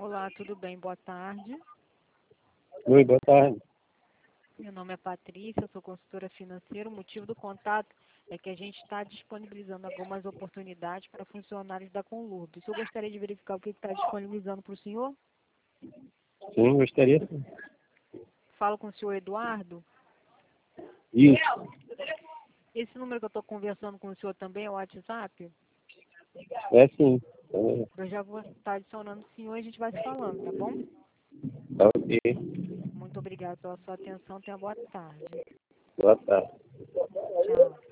Olá, tudo bem? Boa tarde. Oi, boa tarde. Meu nome é Patrícia, eu sou consultora financeira. O motivo do contato é que a gente está disponibilizando algumas oportunidades para funcionários da Conlurb. O senhor gostaria de verificar o que está disponibilizando para o senhor? Sim, gostaria. Sim. Falo com o senhor Eduardo. Isso, Esse número que eu estou conversando com o senhor também é o WhatsApp? é sim. Eu já vou estar adicionando o senhor e a gente vai se falando, tá bom? Tá ok. Muito obrigada pela sua atenção. Tenha boa tarde. Boa tarde. Tchau.